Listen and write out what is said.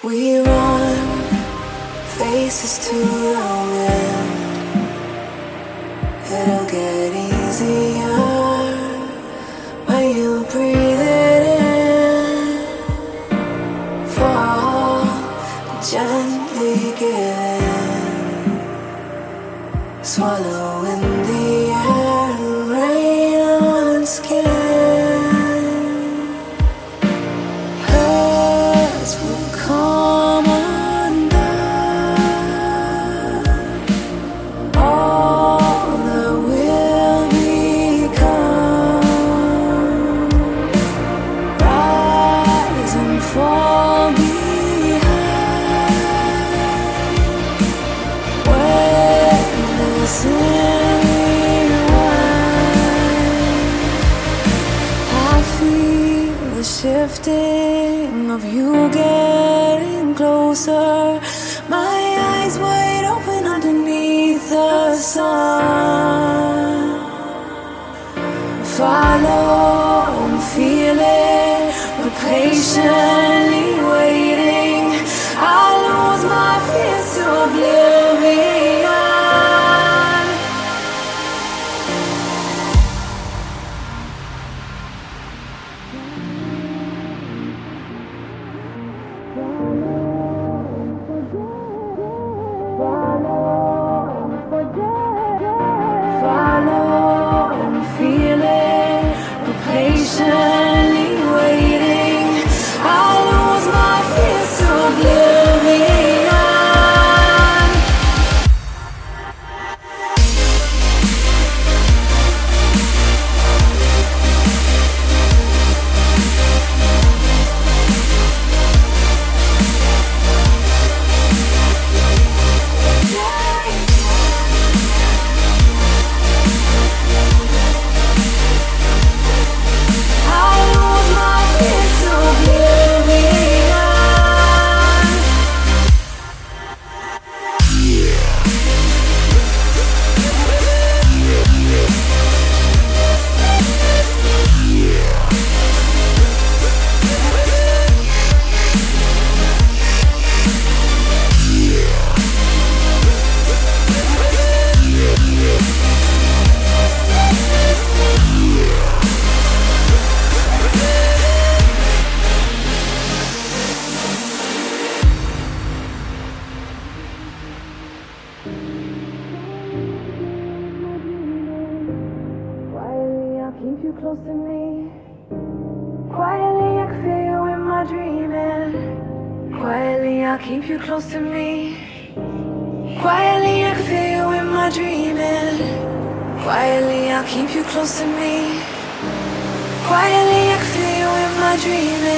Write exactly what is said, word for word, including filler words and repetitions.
We run faces to the wind. It'll get easier when you breathe it in. Fall, gently give in. Swallowing the air, rain on skin. Shifting of you getting closer, my eyes wide open underneath the sun. Follow and feel it, but patiently waiting. I lose my fears to oblivion. Patiently waiting, I lose my fears to oblivion. Keep you close to me. Quietly, I can feel you in my dreaming. Quietly, I'll keep you close to me. Quietly, I can feel you in my dreaming. Quietly, I'll keep you close to me. Quietly, I can feel you in my dreaming.